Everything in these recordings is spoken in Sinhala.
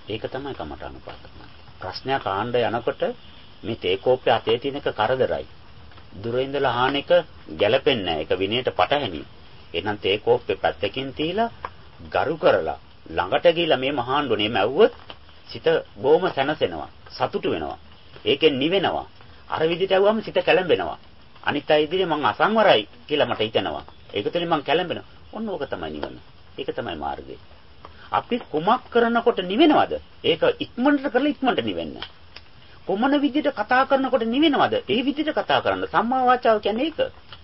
ඒක තමයි කමඨානුපාත. ප්‍රශ්නයක් ආණ්ඩ යනකොට මේ තේකෝප්පේ අතේ තියෙන එක කරදරයි. දුර ඉඳලා අහන එක ගැළපෙන්නේ නැහැ. ඒක විනයට පටහැනි. එහෙනම් තේකෝප්පේ පැත්තකින් තියලා ගරු කරලා ළඟට ගිහිල්ලා මේ මහාණ්ඩුනේ මැව්වොත් සිත බොහොම සැනසෙනවා. සතුටු වෙනවා. ඒකෙන් නිවෙනවා. අර විදිහට ඇව්වම සිත කැළඹෙනවා. අනිත් අය ඉදිරියේ මං අසංවරයි කියලා මට හිතෙනවා. ඒක තුළින් මං කැළඹෙනවා. ඔන්න ඕක තමයි නිවන. ඒක තමයි මාර්ගය. අපි කුමක් කරනකොට නිවෙනවද? ඒක ඉක්මනට කරලා ඉක්මනට නිවෙන්න. කොමන විදිහට කතා කරනකොට නිවෙනවද? ඒ විදිහට කතා කරන්න. සම්මා වාචාව කියන්නේ ඒක.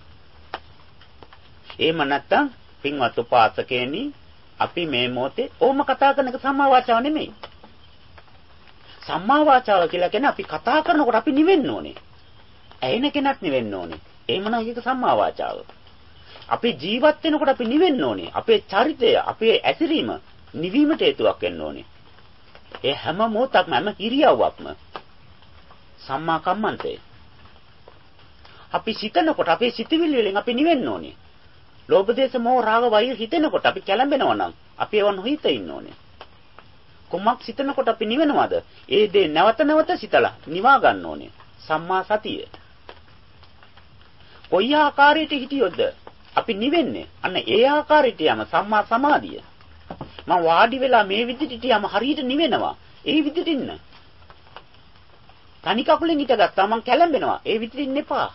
එහෙම නැත්නම් පින්වත් උපාසකේනි අපි මේ මොහොතේ ඕම කතා කරන එක සම්මා වාචාව නෙමෙයි. සම්මා වාචාව කියලා කියන්නේ අපි කතා කරනකොට අපි නිවෙන්න ඕනේ. ඇහෙන කෙනත් නිවෙන්න ඕනේ. එහෙමනම් ඒක සම්මා වාචාව. අපි ජීවත් වෙනකොට අපි නිවෙන්න ඕනේ. අපේ චරිතය, අපේ ඇසිරීම නිවීමට හේතුවක් වෙන්න ඕනේ. ඒ හැම මොහොතක්ම හැම ඉරියව්වක්ම සම්මා කම්මන්තේ. අපි සිතනකොට අපේ සිතවිලි වලින් අපි නිවෙන්න ඕනේ. ලෝභ දේශ මොහ රාග වෛර හිතෙනකොට අපි කැළඹෙනවා නම් අපි ඒව නොහිත ඉන්න ඕනේ. කුමක් සිතනකොට අපි නිවෙනවද? ඒ දේ නැවත නැවත සිතලා නිවා ගන්න ඕනේ. සම්මා සතිය. කොයි ආකාරයට හිටියොත්ද අපි නිවෙන්නේ? අන්න ඒ ආකාරයට යම සම්මා සමාධිය. මම වාඩි වෙලා මේ විදිහට හිටියම හරියට නිවෙනවා. ඒ විදිහට ඉන්න. තනි කකුලෙන් හිටගත්තා මං කැළඹෙනවා. ඒ විදිහට ඉන්න එපා.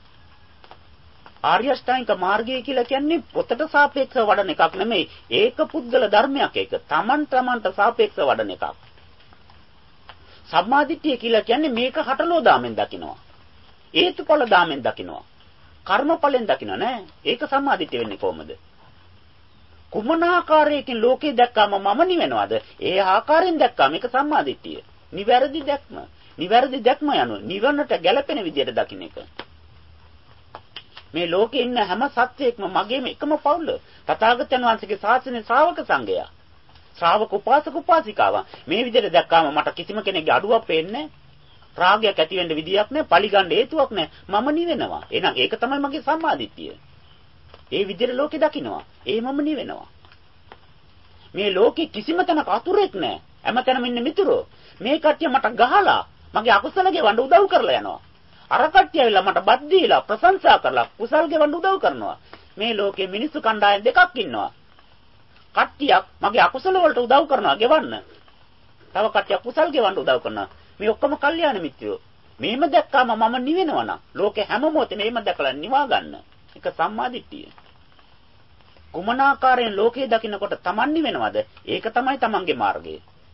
ආර්ය අෂ්ටාංගික මාර්ගය කියලා කියන්නේ පොතට සාපේක්ෂව වඩන එකක් නෙමෙයි. ඒක පුද්ගල ධර්මයක් ඒක. තමන්ට සාපේක්ෂව වඩන එකක්. සම්මාදිට්ඨිය කියලා කියන්නේ මේක හටලෝ දාමෙන් දකිනවා. හේතුඵල දාමෙන් දකිනවා. කර්මඵලෙන් දකිනවා නෑ. ඒක සම්මාදිට්ඨිය වෙන්නේ කොහොමද? කුමන ආකාරයකින් ලෝකේ දැක්කාම මම නිවෙනවද? ඒ ආකාරයෙන් දැක්කාම ඒක සම්මාදිට්ඨිය. නිවැරදි දැක්ම. නිවැරදි දැක්ම යනවා. නිවනට ගැළපෙන විදියට දකින්න එක. මේ ලෝකේ ඉන්න හැම සත්වයක්ම මගේම එකම පවුල. තථාගතයන් වහන්සේගේ ශාසනයේ ශ්‍රාවක සංඝයා. ශ්‍රාවක උපාසක උපාසිකාවන්. මේ විදිහට දැක්කාම මට කිසිම කෙනෙක්ගේ අඩුවක් පේන්නේ නැහැ. රාගයක් ඇති වෙන්න විදියක් නැහැ. පරිගන්න හේතුවක් නැහැ. මම නිවෙනවා. එහෙනම් ඒක තමයි මගේ සම්මාදිට්ඨිය. ඒ විදිහට ලෝකේ දකින්නවා. ඒ මම නිවෙනවා. මේ ලෝකේ කිසිම තැනක අතුරෙක් නැහැ. හැමතැනම ඉන්න මිතුරෝ. මේ කට්ටිය මට ගහලා මගේ අකුසල ගෙවන්න උදව් කරලා යනවා. අර කට්ටිය ඇවිල්ලා මට බත් දීලා ප්‍රශංසා කරලා කුසල් ගෙවන්න උදව් කරනවා. මේ ලෝකේ මිනිස්සු කණ්ඩායම් දෙකක් ඉන්නවා. කට්ටියක් මගේ අකුසල වලට උදව් කරනවා ගෙවන්න. තව කට්ටියක් කුසල් ගෙවන්න උදව් කරනවා. මේ ඔක්කොම කල්යාණ මිත්‍රයෝ. මේම දැක්කාම මම නිවෙනවා නම් ලෝකේ හැම මොහොතේම මේම දැකලා නිවා ගන්න. ඒක සම්මාදිට්ඨිය. කුමන ආකාරයෙන් ලෝකේ දකින්නකොට Taman නිවෙනවද? ඒක තමයි Tamanගේ මාර්ගය.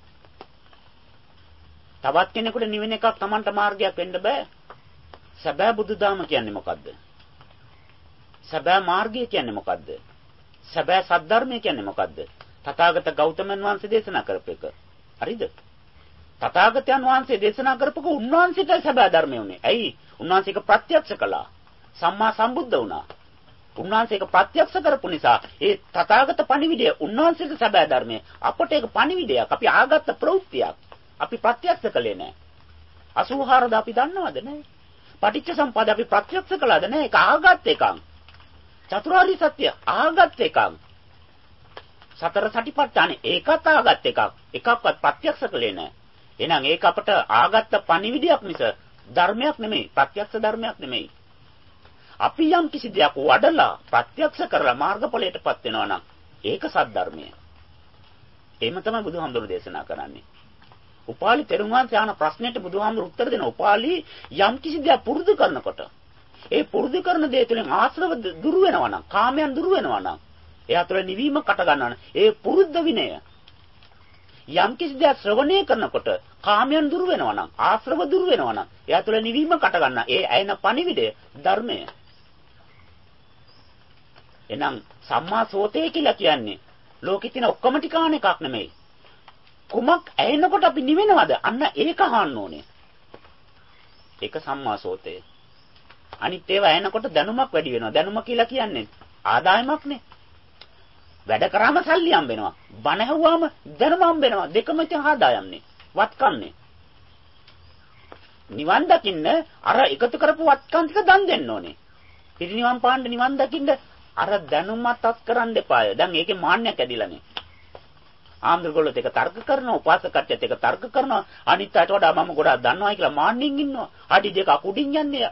තවත් කෙනෙකුට නිවෙන එකක් Tamanට මාර්ගයක් වෙන්න බෑ. සැබෑ බුදුදහම කියන්නේ මොකද්ද? සැබෑ මාර්ගය කියන්නේ මොකද්ද? සැබෑ සද්ධර්මය කියන්නේ මොකද්ද? තථාගත ගෞතමයන් වහන්සේ දේශනා කරපු එක. හරිද? තථාගතයන් වහන්සේ දේශනා කරපුක උන්වහන්සේට සැබෑ ධර්මය උනේ. ඇයි? උන්වහන්සේක ප්‍රත්‍යක්ෂ කළා. සම්මා සම්බුද්ධ වුණා. උන්වහන්සේක ප්‍රත්‍යක්ෂ කරපු නිසා ඒ තථාගත පණිවිඩය උන්වහන්සේට සැබෑ ධර්මය. අපට ඒක පණිවිඩයක්. අපි ආගත්ත ප්‍රවෘත්තියක්. අපි ප්‍රත්‍යක්ෂ කළේ නැහැ. 84 අපි දන්නවද නැහැ? පටිච්ච සම්පද අපි ප්‍රත්‍යක්ෂ කළාද නැහැ? ඒක ආගත් එකක්. චතුරාර්ය සත්‍ය ආගත් එකක්. සතර සටිපට්ඨාන ඒකත් ආගත් එකක්. එකක්වත් ප්‍රත්‍යක්ෂ කළේ නැහැ. එහෙනම් ඒක අපට ආගත්ත පණිවිඩයක් මිස ධර්මයක් නෙමෙයි. ප්‍රත්‍යක්ෂ ධර්මයක් නෙමෙයි. අපි යම් කිසි දෙයක් වඩලා ප්‍රත්‍යක්ෂ කරලා මාර්ගඵලයටපත් වෙනවා නම් ඒක සද්ධර්මය. එහෙම තමයි බුදුහාමුදුරු දේශනා කරන්නේ. උපාලි තෙරුන් වහන්සේ අහන ප්‍රශ්නෙට බුදුහාමුදුරු උත්තර දෙන උපාලි යම් කිසි දෙයක් පුරුදු කරනකොට ඒ පුරුදු කරන දේ තුළින් ආශ්‍රව දුරු වෙනවා නම් කාමයන් දුරු වෙනවා නම් එයා තුළ නිවීම කට ගන්නවා නම් ඒ පුරුද්ද විනය යම් කිසි දෙයක් ශ්‍රවණය කරනකොට කාමයන් දුරු වෙනවා නම් ආශ්‍රව දුරු වෙනවා නම් එයා තුළ නිවීම කට ගන්නා ඒ ඇයෙන පණිවිඩය ධර්මය. එහෙනම් සම්මා සෝතේ කියලා කියන්නේ ලෝකෙ තියෙන ඔක්කොම ටිකාන එකක් නෙමෙයි. කුමක් ඇයෙනකොට අපි නිවෙනවද? අන්න ඒක අහන්න ඕනේ. ඒක සම්මා සෝතේ. අනිත් ඒවා ඇයෙනකොට දැනුමක් වැඩි වෙනවා. දැනුම කියලා කියන්නේ ආදායමක්නේ. වැඩ කරාම සල්ලි හම්බ වෙනවා. බණ ඇහුවාම දැනුම හම්බ වෙනවා. දෙකම ඉතින් ආදායම්නේ. වත්කම්නේ. නිවන් දකින්න අර එකතු කරපු වත්කම් ටික දන් දෙන්න ඕනේ. පිරිනිවන් පාන්න නිවන් දකින්න අර දැනුමත් අත් කරන්න එපාය. දැන් ඒකේ මාන්නයක් ඇදිලානේ. ආම්දුරගොල්ලොත් එක තර්ක කරනවා, උපාසකත්වයට එක තර්ක කරනවා. අනිත් අයට වඩා මම ගොඩාක් දන්නවායි කියලා මාන්නින් ඉන්නවා. අඩි දෙක අකුඩින් යන්නේ.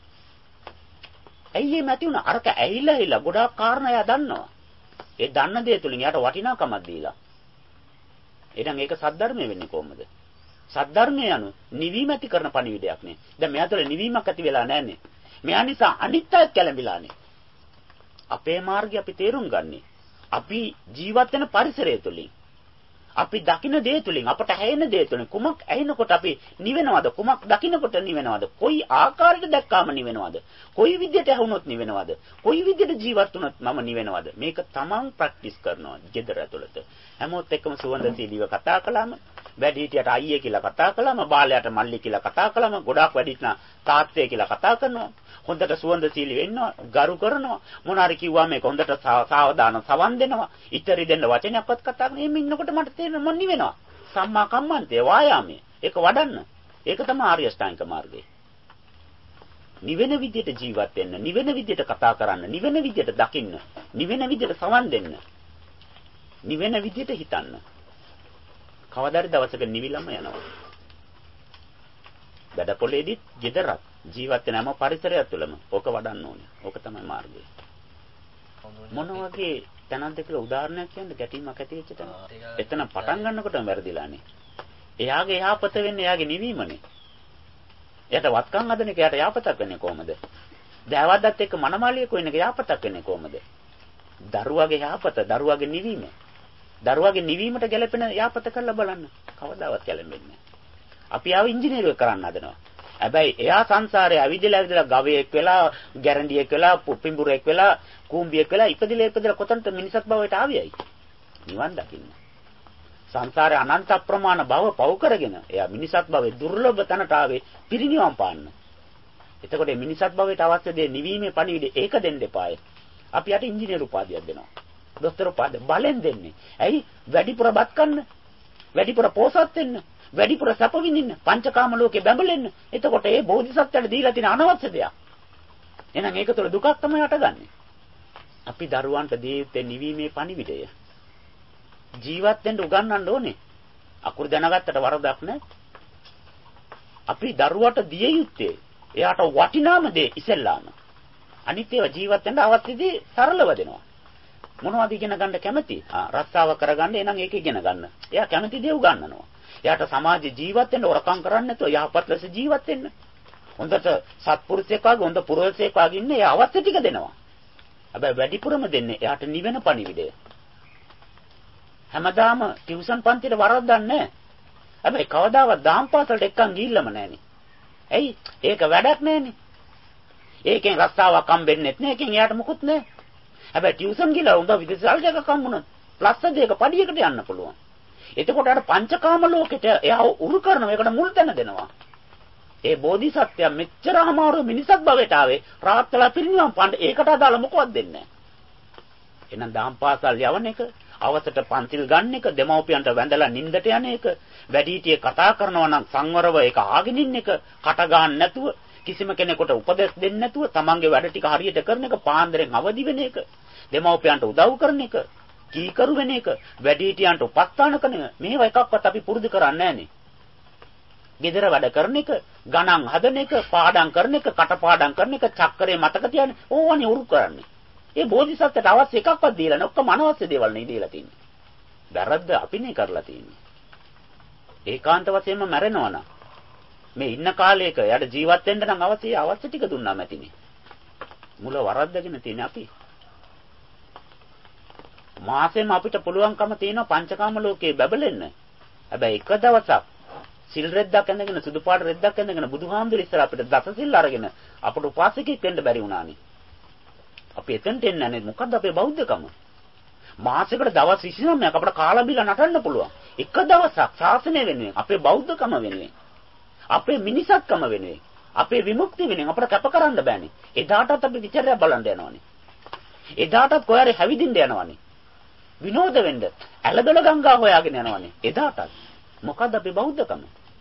ඇයි මේ ඇති වුණා? අරක ඇහිලා ගොඩාක් කාරණා එයා දන්නවා. ඒ දන්න දේ තුලින් එයාට වටිනාකමක් දීලා. එහෙනම් ඒක සද්ධර්මය වෙන්නේ කොහොමද? සද්ධර්මය anu නිවීම ඇති කරන පණිවිඩයක් නේ. දැන් මෙයා තුළ නිවීමක් ඇති වෙලා නැන්නේ. මෙයා නිසා අනිත් අයත් කැළඹිලානේ. අපේ මාර්ගය අපි තේරුම් ගන්නේ. අපි ජීවත් වෙන පරිසරය තුලින්. අපි දකින දේ තුලින්, අපට ඇහෙන දේ තුලින් කුමක් ඇහෙනකොට අපි නිවෙනවද? කුමක් දකිනකොට නිවෙනවද? කොයි ආකාරයට දැක්කාම නිවෙනවද? කොයි විදිහට ඇහුනොත් නිවෙනවද? කොයි විදිහට ජීවත් වුණොත් මම නිවෙනවද? මේක තමන් ප්‍රැක්ටිස් කරනවා ගෙදර ඇතුළත. හැමෝත් එක්කම සුවඳශීලීව කතා කළාම, වැඩිහිටියට අයියේ කියලා කතා කළාම, බාලයට මල්ලි කියලා කතා කළාම, ගොඩාක් වැඩිහිටනා තාත්තේ කියලා කතා කරනවා. හොඳට සුවඳශීලී වෙන්නවා, ගරු කරනවා. මොනාරි කිව්වම මේක හොඳට සාවධාන සවන් දෙනවා. ඉතරි දෙන්න වචනයක්වත් කතා කරන එහෙම ඉන්නකොට මට තේරෙනවා මම නිවෙනවා. සම්මා කම්මන්තේ වායාමයේ. ඒක වඩන්න. ඒක තමයි ආර්ය අෂ්ටාංගික මාර්ගය. නිවෙන විදියට ජීවත් වෙන්න, නිවෙන විදියට කතා කරන්න, නිවෙන විදියට දකින්න, නිවෙන විදියට සවන් දෙන්න. නිවෙන විදියට හිතන්න. කවදාද දවසක නිවිලම යනවා. බඩපොලේදිත් ගෙදරත් ජීවත් වෙන හැම පරිසරයක් තුළම ඕක වඩන්න ඕනේ. ඕක තමයි මාර්ගය. මොන වගේ තැනක්ද කියලා උදාහරණයක් කියන්න ගැටීමක් ඇති වෙච්ච තැන. එතන පටන් ගන්නකොටම වැරදිලානේ. එයාගේ යහපත වෙන්නේ එයාගේ නිවීමනේ. එයාට වත්කම් හදන එක එයාට යහපතක් වෙන්නේ කොහමද? දෑවද්දත් එක්ක මනමාලිය කොයින් එක යහපතක් වෙන්නේ කොහමද? දරුවාගේ යහපත, දරුවාගේ නිවීම. දරුවාගේ නිවීමට ගැලපෙන යහපත කරලා බලන්න. කවදාවත් ගැලපෙන්නේ නැහැ. අපි ආව ඉංජිනේරුවෙක් කරන්න හදනවා. හැබැයි එයා සංසාරේ ඇවිදලා ගවයෙක් වෙලා, ගැරන්ඩියෙක් වෙලා, පිඹුරෙක් වෙලා, කූඹියෙක් වෙලා ඉපදිලා කොතනද මිනිසත් භවයට ආවියයි? නිවන් දකින්න. සංසාරේ අනන්ත අප්‍රමාණ භව පව කරගෙන එයා මිනිසත් භවයේ දුර්ලභ තැනට ආවේ පිරිනිවන් පාන්න. එතකොට මේ මිනිසත් භවයට අවශ්‍ය දේ නිවීමේ පණිවිඩය ඒක දෙන්න එපාය. අපි යට ඉංජිනේරු උපාධියක් දෙනවා. දොස්තර උපාධිය බලෙන් දෙන්නේ. ඇයි? වැඩිපුර බත් කන්න, වැඩිපුර පෝසත් වෙන්න, වැඩිපුර සැප විඳින්න, පංචකාම ලෝකේ බැඹලෙන්න. එතකොට ඒ බෝධිසත්වයට දීලා තියෙන අනවශ්‍ය දෙයක්. එහෙනම් ඒක තුළ දුකක් තමයි හටගන්නේ. අපි දරුවන්ට දී යුත්තේ නිවීමේ පණිවිඩය. ජීවත් වෙන්න උගන්වන්න ඕනේ. අකුරු දැනගත්තට වරදක් නැහැ. අපි දරුවට දිය යුත්තේ එයාට වටිනාම දේ ඉස්සෙල්ලාම. අනිත් ඒවා ජීවත් වෙන්න අවශ්‍ය දේ සරලව දෙනවා. මොනවද ඉගෙන ගන්න කැමති? රස්සාව කරගන්න එනං ඒක ඉගෙන ගන්න. එයා කැමති දේ උගන්වනවා. එයාට සමාජයේ ජීවත් වෙන්න හොරකම් කරන්නේ නැතුව යහපත් ලෙස ජීවත් වෙන්න. හොඳට සත්පුරුෂයෙක් වගේ හොඳ පුරුෂයෙක් වගේ ඉන්න එයා අවශ්‍ය ටික දෙනවා. හැබැයි වැඩිපුරම දෙන්නේ එයාට නිවෙන පණිවිඩය. හැමදාම ටියුෂන් පන්තියට වරද්දන්නේ නැහැ. හැබැයි කවදාවත් දාම් පාසලට එක්කන් ගිහිල්ලම නැහනේ. ඇයි? ඒක වැඩක් නැහනේ. ඒකෙන් රස්සාවක් හම්බෙන්නේ නැහැ. ඒකෙන් එයාට මොකුත් නැහැ. හැබැයි ටියුෂන් ගිහලා උඹ විදේශාලට එකක් හම්බුනොත් ප්ලස් දෙක පඩියකට යන්න පුළුවන්. එතකොට අර පංචකාම ලෝකෙට එයා උරු කරනවා. ඒකට මුල් තැන දෙනවා. ඒ බෝධිසත්වයා මෙච්චර අමාරු මිනිසත් භවයට ආවේ රාත්‍රලා පිරිනිවන් පාන්න ඒකට අදාළ මොකවත් දෙන්නේ නැහැ. එහෙනම් දාම් පාසල් යවන එක, අවසට පන්තිල් ගන්න එක, දෙමව්පියන්ට වැඳලා නිින්දට යන එක, වැඩිහිටියේ කතා කරනවා නම් සංවරව ඒක ආගෙන ඉන්න එක, කට ගන්න නැතුව, කිසිම කෙනෙකුට උපදෙස් දෙන්නේ නැතුව තමන්ගේ වැඩ ටික හරියට කරන එක, පාන්දරෙන් අවදි වෙන එක, දෙමව්පියන්ට උදව් කරන එක, කීකරු වෙන එක, වැඩිහිටියන්ට උපස්ථාන කරන එක, මේවා එකක්වත් අපි පුරුදු කරන්නේ නැහනේ. ගෙදර වැඩ කරන එක, ගණන් හදන එක, පාඩම් කරන එක, කටපාඩම් කරන එක, චක්‍රේ මතක තියාගෙන ඕවනේ උරු කරන්නේ. ඒ බෝධිසත්වයට අවශ්‍ය එකක්වත් දීලා නැහැ. ඔක්කොම අනවශ්‍ය දේවල් නේ දීලා තින්නේ. වැරද්ද අපිනේ කරලා තින්නේ. ඒකාන්ත වශයෙන්ම මැරෙනවා නම් මේ ඉන්න කාලයක යට ජීවත් වෙන්න නම් අවශ්‍ය ටික දුන්නාම ඇතිනේ. මුල වරද්දගෙන තියෙන අපි. මාසෙම අපිට පුළුවන්කම තියෙනවා පංචකාම ලෝකේ බැබලෙන්න. හැබැයි එක දවසක් සිල් රෙද්දක් ඇඳගෙන සුදු පාට රෙද්දක් ඇඳගෙන බුදුහාමුදුර ඉස්සර අපිට දස සිල් අරගෙන අපට උපාසකෙක් වෙන්න බැරි වුණානේ. අපි එතනට එන්නේ නැහැ. මොකද්ද අපේ බෞද්ධකම? මාසෙකට දවස් 29ක් අපිට කාලා බීලා නටන්න පුළුවන්. එක දවසක් ශාසනය වෙනුවෙන්, අපේ බෞද්ධකම වෙනුවෙන්, අපේ මිනිසත්කම වෙනුවෙන්, අපේ විමුක්තිය වෙනුවෙන් අපිට කැප කරන්න බෑනේ. එදාටත් අපි විචාරය බලන්න යනවානේ. එදාටත් කොහරි හැවිදින්න යනවානේ. විනෝද වෙන්න, ඇලදොල ගංගා හොයාගෙන යනවානේ. එදාටත් මොකද්ද අපේ බෞද්ධකම?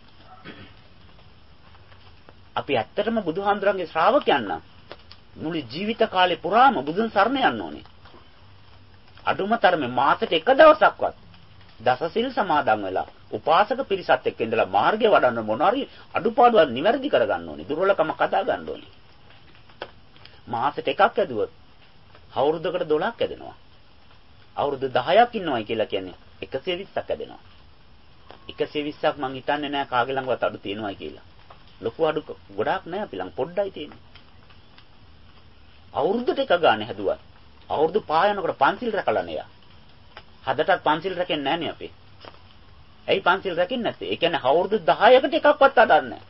අපි ඇත්තටම බුදුහාමුදුරන්ගේ ශ්‍රාවකයන් නම් මුළු ජීවිත කාලේ පුරාම බුදුන් සරණ යන්න ඕනේ. අඩුම තරමේ මාසෙට එක දවසක්වත් දසසිල් සමාදන් වෙලා උපාසක පිරිසත් එක්ක ඉඳලා මාර්ගය වඩන්න මොනවාරි අඩුපාඩුවක් නිවැරදි කරගන්න ඕනේ. දුර්වලකම කතා ගන්න ඕනේ. මාසෙට එකක් ඇදුවොත් අවුරුද්දකට 12ක් ඇදෙනවා. අවුරුදු 10ක් ඉන්නවයි කියලා කියන්නේ 120ක් ඇදෙනවා. 120ක් මං හිතන්නේ නෑ කාගේ ළඟවත් අඩු තියෙනවයි කියලා. ලොකු අඩු ගොඩාක් නෑ අපි ළඟ පොඩ්ඩයි තියෙන්නේ. අවුරුද්දට එක ගානේ හැදුවා. අවුරුදු පායනකොට පන්සිල් රැකලා නෑ. හදටත් පන්සිල් රැකෙන්නේ නෑනේ අපි. ඇයි පන්සිල් රැකෙන්නේ නැත්තේ? ඒ කියන්නේ අවුරුදු 10කට එකක්වත් අඩන්නේ නෑ.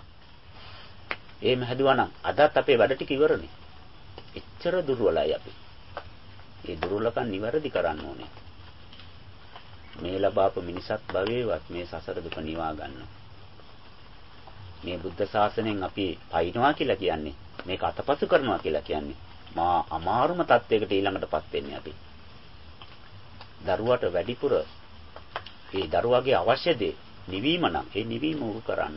එහෙම හැදුවා නම් අදත් අපේ වැඩ ටික ඉවරනේ. එච්චර දුර්වලයි අපි. ඒ දුර්වලකම් නිවැරදි කරන්න ඕනේ. මේ ලබාපු මිනිසත් භවයේවත් මේ සසර දුක නිවා ගන්න. මේ බුද්ධ ශාසනයෙන් අපි පයින්නවා කියලා කියන්නේ මේක අතපසු කරනවා කියලා කියන්නේ මා අමාරුම තත්වයකට ඊළඟටපත් වෙන්නේ අපි. දරුවට වැඩිපුර ඒ දරුවාගේ අවශ්‍ය දේ නිවීම නම් ඒ නිවීම උරු කරන්න.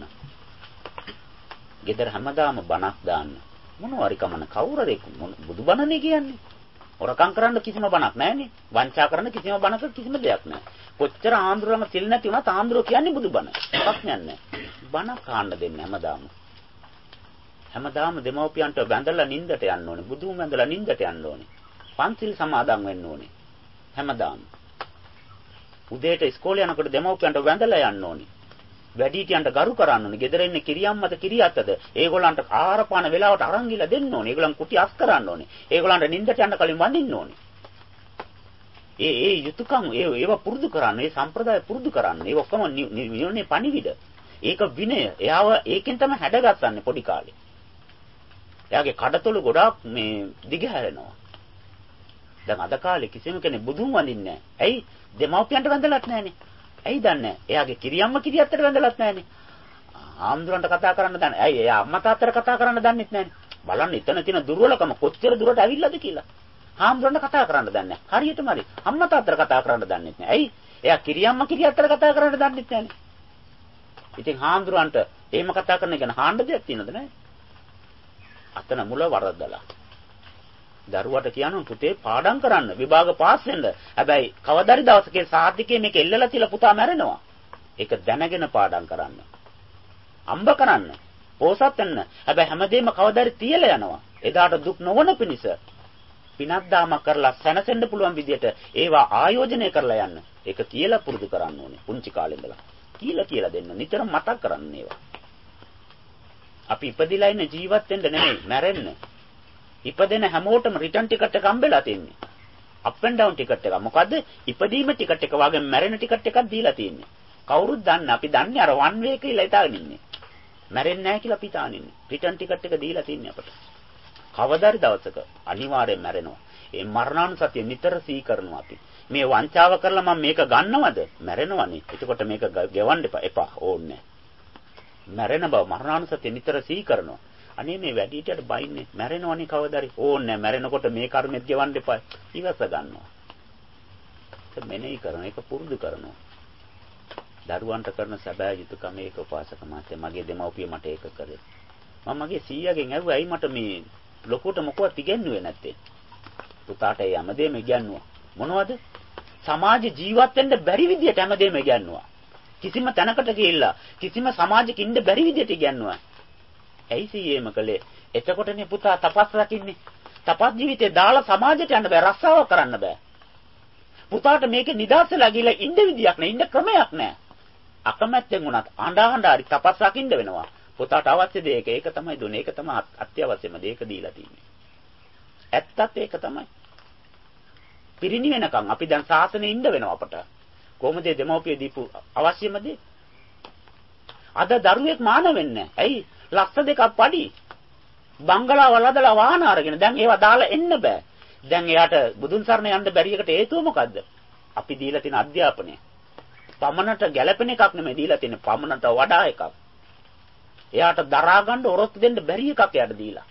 ගෙදර හැමදාම බණක් දාන්න. මොනවාරි කමන කවුරුරේ බුදුබණනේ කියන්නේ. හොරකම් කරන්න කිසිම බණක් නැහැනේ. වංචා කරන්න කිසිම බණක කිසිම දෙයක් නැහැ. කොච්චර ආන්දරම තිල් නැති වුණත් ආන්දරෝ කියන්නේ බුදුබණ. එකක් නැහැ. බණ කාන්න දෙන්නේ හැමදාම දෙමව්පියන්ට වැඳලා නිින්දට යන්න ඕනේ. බුදුන් වැඳලා නිින්දට යන්න ඕනේ. පන්සිල් සමාදන් වෙන්න ඕනේ. හැමදාම. උදේට ඉස්කෝලේ යනකොට දෙමව්පියන්ට වැඳලා යන්න ඕනේ. වැඩිහිටියන්ට ගරු කරන්න ඕනේ. ගෙදර ඉන්න කිරියම්මද කිරියත්තද ඒගොල්ලන්ට ආහාර පාන වෙලාවට අරන් ගිහලා දෙන්න ඕනේ. ඒගොල්ලන් කුටි අස් කරන්න ඕනේ. ඒගොල්ලන්ට නිින්දට යන්න කලින් වඳින්න ඕනේ. ඒ යුතුයකම් ඒව පුරුදු කරන්න. ඒ සම්ප්‍රදාය පුරුදු කරන්න. ඒ ඔක්කොම නියෝනේ පණිවිඩ. ඒක විනය. එයාව ඒකෙන් තමයි හැඩගස්සන්නේ පොඩි කාලේ. එයාගේ කඩතොළු ගොඩාක් මේ දිගහැරෙනවා. දැන් අද කාලේ කිසිම කෙනෙක් බුදුන් වඳින්නේ නැහැ. ඇයි? දෙමව්පියන්ට වැඳලත් නැහනේ. ඇයි දන්නේ? එයාගේ කිරියම්ම කිරියත්තට වැඳලත් නැහනේ. ආම්දුරන්ට කතා කරන්න දන්නේ. ඇයි? එයා අම්මා තාත්තට කතා කරන්න දන්නෙත් නැහනේ. බලන්න එතන තියෙන දුර්වලකම කොච්චර දුරට ඇවිල්ලාද කියලා. ආම්දුරන්ට කතා කරන්න දන්නේ නැහැ. හරියටම හරි. අම්මා තාත්තට කතා කරන්න දන්නෙත් නැහැ. ඇයි? එයා කිරියම්ම කිරියත්තට කතා කරන්න දන්නෙත් නැහනේ. ඉතින් ආම්දුරන්ට එහෙම කතා කරන එක නාන්න දෙයක් තියෙනවද නැහැ? අතන මුල වරද්දලා. දරුවට කියනවා පුතේ පාඩම් කරන්න විභාග පාස් වෙන්න. හැබැයි කවදාරි දවසකේ සාහිත්‍යයේ මේක එල්ලලා තියලා පුතා මැරෙනවා. ඒක දැනගෙන පාඩම් කරන්න. අම්බ කරන්න. පෝසත් වෙන්න. හැබැයි හැමදේම කවදාරි තියලා යනවා. එදාට දුක් නොවන පිණිස පිනක් දාමක් කරලා සැනසෙන්න පුළුවන් විදියට ඒවා ආයෝජනය කරලා යන්න. ඒක කියලා පුරුදු කරන්න ඕනේ. පුංචි කාලේ ඉඳලා. කියලා දෙන්න. නිතරම මතක් කරන්න ඒවා. අපි ඉපදිලා ඉන්න ජීවත් වෙන්න නෙමෙයි මැරෙන්න. ඉපදෙන හැමෝටම රිටර්න් ටිකට් එක හම්බෙලා තියෙන්නේ. අප් ඇන්ඩ් ඩවුන් ටිකට් එක. මොකද ඉපදීම ටිකට් එක වගේ මැරෙන ටිකට් එකක් දීලා තියෙන්නේ. කවුරුත් දන්නේ අපි දන්නේ අර වන් වේ කියලා හිතාගෙන ඉන්නේ. මැරෙන්නේ නැහැ කියලා අපි හිතාගෙන ඉන්නේ. රිටර්න් ටිකට් එක දීලා තින්නේ අපට. කවදාරි දවසක අනිවාර්යෙන් මැරෙනවා. ඒ මරණානුසතිය නිතර සිහි කරනවා අපි. මේ වංචාව කරලා මම මේක ගන්නවද? මැරෙනවනේ. එතකොට මේක ගෙවන්න එපා. ඕන්නේ. මැරෙන බව මරණානුසතිය නිතර සිහි කරනවා. අනේ මේ වැඩිහිටියට බයින්නේ මැරෙනවනේ කවදාරි. ඕන්නේ මැරෙනකොට මේ කර්මෙත් ගෙවන්න එපා. ඉවස ගන්නවා. ඒක මෙනෙහි කරන එක පුරුදු කරනවා. දරුවන්ට කරන සැබෑ යුතුයකම ඒක උපාසක මාත්‍ය මගේ දෙමව්පිය මට ඒක කරේ. මම මගේ සීයාගෙන් ඇහුවා ඇයි මට මේ ලොකුට මොකවත් ඉගෙනුවේ නැත්තේ? පුතාට ඒ හැමදේම ඉගෙනුවා. මොනවද? සමාජ ජීවත් වෙන්න බැරි විදියට හැමදේම ඉගෙනුවා. කිසිම තැනකට ගිහිල්ලා කිසිම සමාජයක ඉන්න බැරි විදියට ඉගෙනුවා. ඇයි සීයේම කළේ? එතකොටනේ පුතා තපස් රකින්නේ. තපස් ජීවිතේ දාලා සමාජයට යන්න බෑ, රස්සාව කරන්න බෑ. පුතාට මේකේ නිදාසලා ගිහිල්ලා ඉන්න විදියක් නෑ, ඉන්න ක්‍රමයක් නෑ. අකමැත්තෙන් උනත් අඬා හරි තපස් රකින්න වෙනවා. පුතාට අවශ්‍ය දේ ඒක තමයි දුන්නේ. ඒක තමයි අත්‍යවශ්‍යම දේ. ඒක දීලා තියෙන්නේ. ඇත්තත් ඒක තමයි. පිරිණි වෙනකන් අපි දැන් සාසනේ ඉන්න වෙනවා අපට. කොහොමද දෙමව්පිය දීපු අවශ්‍යම දේ? අද දරුවෙක් මාන වෙන්නේ. ඇයි? ලක්ෂ දෙකක් පඩි. බංගලාවල් හදලා වාහන අරගෙන දැන් ඒවා දාලා එන්න බෑ. දැන් එයාට බුදුන් සරණ යන්න බැරි එකට හේතුව මොකද්ද? අපි දීලා තියෙන අධ්‍යාපනය. පමණට ගැළපෙන එකක් නෙමෙයි දීලා තියෙන්නේ. පමණට වඩා එකක්. එයාට දරා ගන්න ඔරොත්තු දෙන්න බැරි එකක් එයාට දීලා.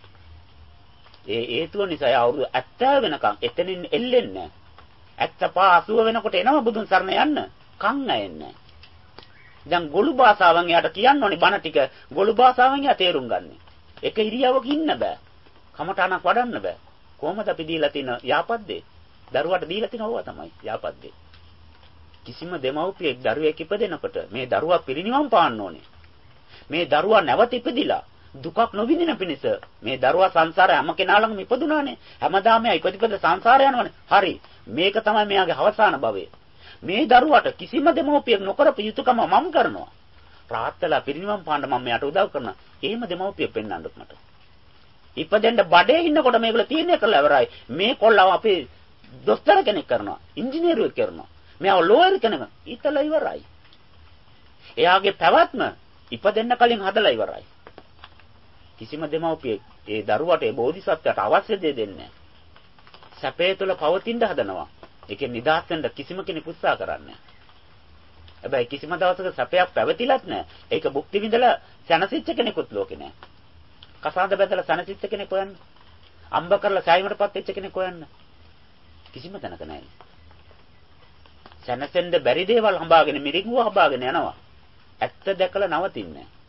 ඒ හේතුව නිසා එයා අවුරුදු 70 වෙනකන් එතනින් එල්ලෙන්නේ නැහැ. 75 වෙනකොට එනවා බුදුන් සරණ යන්න. කන් නැෙන්නේ. දැන් ගොළු භාෂාවෙන් එයාට කියන්න ඕනේ බණ ටික. ගොළු භාෂාවෙන් එයා තේරුම් ගන්න. එක ඉරියව්වක ඉන්න බෑ. කමටහනක් වඩන්න බෑ. කොහොමද අපි දීලා තියෙන යාපද්දේ? දරුවාට දීලා තියෙන ඕවා තමයි යාපද්දේ. කිසිම දෙමව්පියෙක් දරුවෙක් ඉපදෙනකොට මේ දරුවා පිරිනිවන් පාන්න ඕනේ. මේ දරුවා නැවත ඉපදිලා දුකක් නොවිඳින පිණිස මේ දරුවා සංසාරේ හැම කෙනා ළඟම ඉපදුනානේ. හැමදාම එයා ඉපදිපද සංසාරේ යනවනේ. හරි. මේක තමයි මෙයාගේ අවසාන භවය. මේ දරුවාට කිසිම දෙමව්පියෙක් නොකරපු යුතුයකම මම කරනවා. රාහත්ලා පිරිනිවන් පාන්න මම මෙයාට උදව් කරනවා. එහෙම දෙමව්පියෙක් පෙන්වන්නත් මට. ඉපදෙන්න බඩේ ඉන්නකොට මේගොල්ලෝ තීරණය කරලා ඉවරයි. මේ කොල්ලව අපේ දොස්තර කෙනෙක් කරනවා. ඉංජිනේරුවෙක් කරනවා. මෙයාව ලෝයර් කෙනෙක්. ඊතලා ඉවරයි. එයාගේ පැවැත්ම ඉපදෙන්න කලින් හදලා ඉවරයි. කිසිම දෙමව්පියෙක් ඒ දරුවට ඒ බෝධිසත්වයට අවශ්‍ය දේ දෙන්නේ නැහැ. සැපේ තුල පවතින්න හදනවා. ඒකෙන් නිදහස් වෙන්න කිසිම කෙනෙක් උත්සාහ කරන්නේ නැහැ. හැබැයි කිසිම දවසක සැපයක් පැවතිලත් නැහැ. ඒක භුක්ති විඳලා සැනසෙච්ච කෙනෙකුත් ලෝකේ නැහැ. කසාද බැදලා සැනසෙච්ච කෙනෙක් හොයන්න. අම්බ කරලා සෑයීමටපත් වෙච්ච කෙනෙක් හොයන්න. කිසිම තැනක නැහැ. සැනසෙන්න බැරි දේවල් හඹාගෙන මිරිඟුව හඹාගෙන යනවා. ඇත්ත දැකලා නවතින්නේ නැහැ.